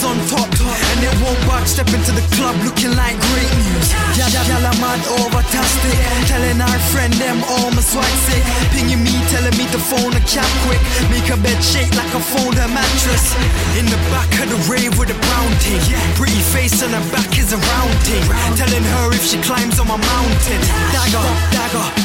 on top, and it won't budge. Step into the club looking like great news. Y'all are mad overtastic, telling our friend them all my swag sick. Pinging me, telling me to phone a cab quick. Make her bed shake like I phoned her mattress. In the back of the rave with a brown thing, pretty face on her back is a round thing. Telling her if she climbs on my mountain, dagger, dagger.